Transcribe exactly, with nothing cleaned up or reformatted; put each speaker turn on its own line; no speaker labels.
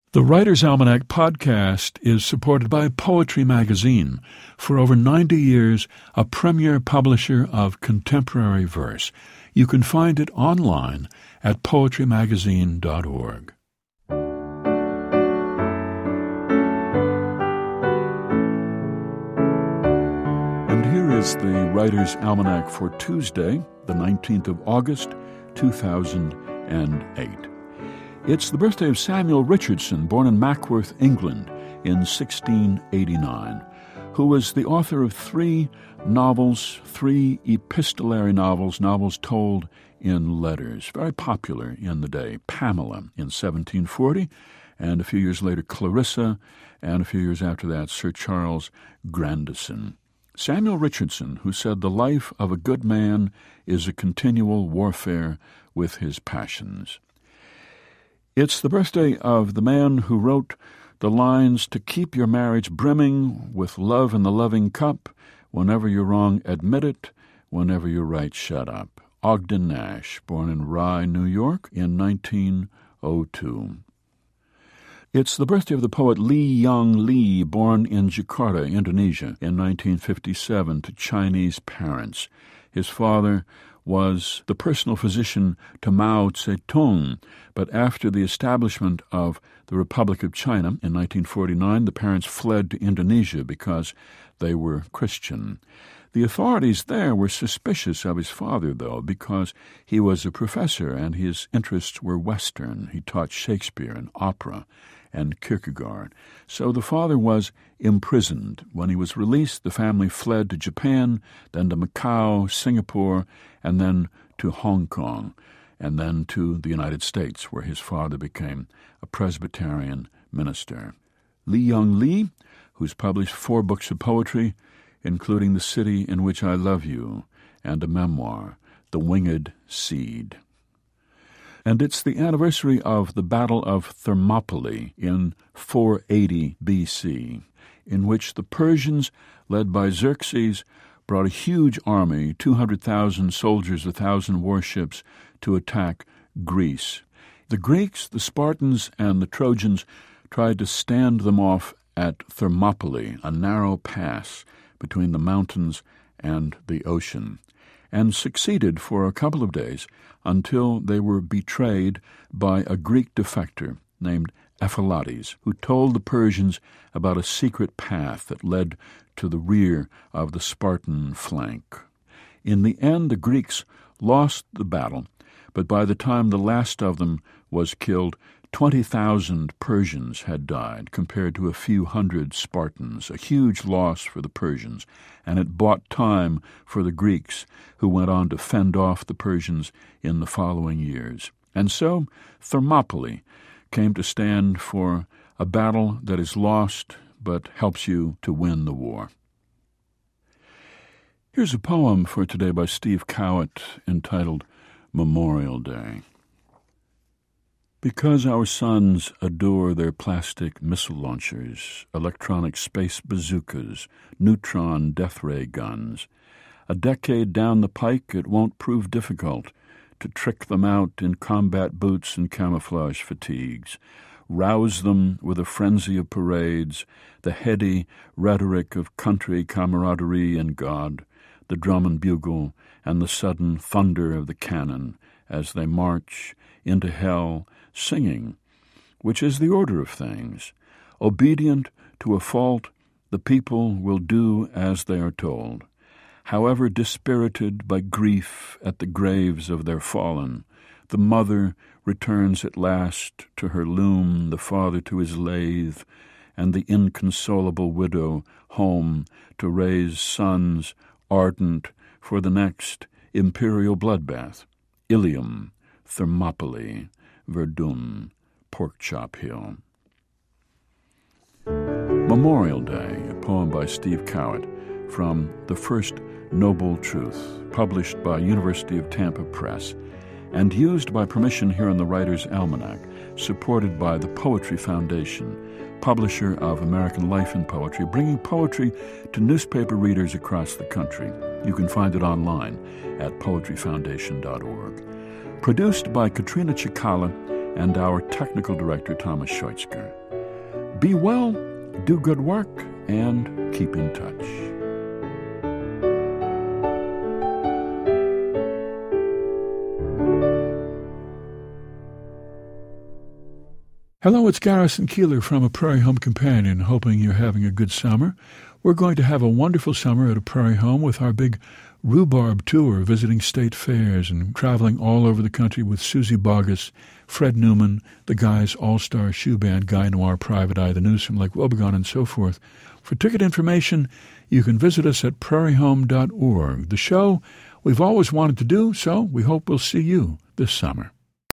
The Writer's Almanac podcast is supported by Poetry Magazine, for over ninety years a premier publisher of contemporary verse. You can find it online at poetry magazine dot org. And here is the Writer's Almanac for Tuesday, the nineteenth of August, two thousand eight. It's the birthday of Samuel Richardson, born in Mackworth, England, in sixteen eighty-nine, who was the author of three novels, three epistolary novels, novels told in letters, very popular in the day. Pamela in seventeen forty, and a few years later Clarissa, and a few years after that Sir Charles Grandison. Samuel Richardson, who said the life of a good man is a continual warfare with his passions. It's the birthday of the man who wrote the lines to keep your marriage brimming with love in the loving cup. Whenever you're wrong, admit it. Whenever you're right, shut up. Ogden Nash, born in Rye, New York, in nineteen oh two. It's the birthday of the poet Lee Young Lee, born in Jakarta, Indonesia, in nineteen fifty-seven to Chinese parents. His father was the personal physician to Mao Zedong, but after the establishment of the Republic of China in nineteen forty-nine, the parents fled to Indonesia because they were Christian. The authorities there were suspicious of his father, though, because he was a professor and his interests were Western. He taught Shakespeare and opera and Kierkegaard. So the father was imprisoned. When he was released, the family fled to Japan, then to Macau, Singapore, and then to Hong Kong, and then to the United States, where his father became a Presbyterian minister. Lee Young Lee, who's published four books of poetry, including The City in Which I Love You, and a memoir, The Winged Seed. And it's the anniversary of the Battle of Thermopylae in four eighty B C, in which the Persians, led by Xerxes, brought a huge army, two hundred thousand soldiers, one thousand warships, to attack Greece. The Greeks, the Spartans, and the Trojans tried to stand them off at Thermopylae, a narrow pass between the mountains and the ocean, and succeeded for a couple of days until they were betrayed by a Greek defector named Ephialtes, who told the Persians about a secret path that led to the rear of the Spartan flank. In the end, the Greeks lost the battle, but by the time the last of them was killed, twenty thousand Persians had died, compared to a few hundred Spartans, a huge loss for the Persians, and it bought time for the Greeks, who went on to fend off the Persians in the following years. And so Thermopylae came to stand for a battle that is lost but helps you to win the war. Here's a poem for today by Steve Cowett entitled Memorial Day. Because our sons adore their plastic missile launchers, electronic space bazookas, neutron death ray guns, a decade down the pike it won't prove difficult to trick them out in combat boots and camouflage fatigues, rouse them with a frenzy of parades, the heady rhetoric of country camaraderie and God, the drum and bugle, and the sudden thunder of the cannon as they march into hell, singing, which is the order of things. Obedient to a fault, the people will do as they are told. However dispirited by grief at the graves of their fallen, the mother returns at last to her loom, the father to his lathe, and the inconsolable widow home to raise sons ardent for the next imperial bloodbath. Ilium, Thermopylae, Verdun, Porkchop Hill. Memorial Day, a poem by Steve Cowett from The First Noble Truth, published by University of Tampa Press, and used by permission here in the Writer's Almanac, supported by the Poetry Foundation, publisher of American Life and Poetry, bringing poetry to newspaper readers across the country. You can find it online at poetry foundation dot org. Produced by Katrina Chikala and our technical director, Thomas Scheutzker. Be well, do good work, and keep in touch. Hello, it's Garrison Keillor from A Prairie Home Companion, hoping you're having a good summer. We're going to have a wonderful summer at A Prairie Home with our big rhubarb tour, visiting state fairs and traveling all over the country with Susie Boggess, Fred Newman, the Guy's All-Star Shoe Band, Guy Noir, Private Eye, the News from Lake Wobegon, and so forth. For ticket information, you can visit us at prairie home dot org. The show we've always wanted to do, so we hope we'll see you this summer.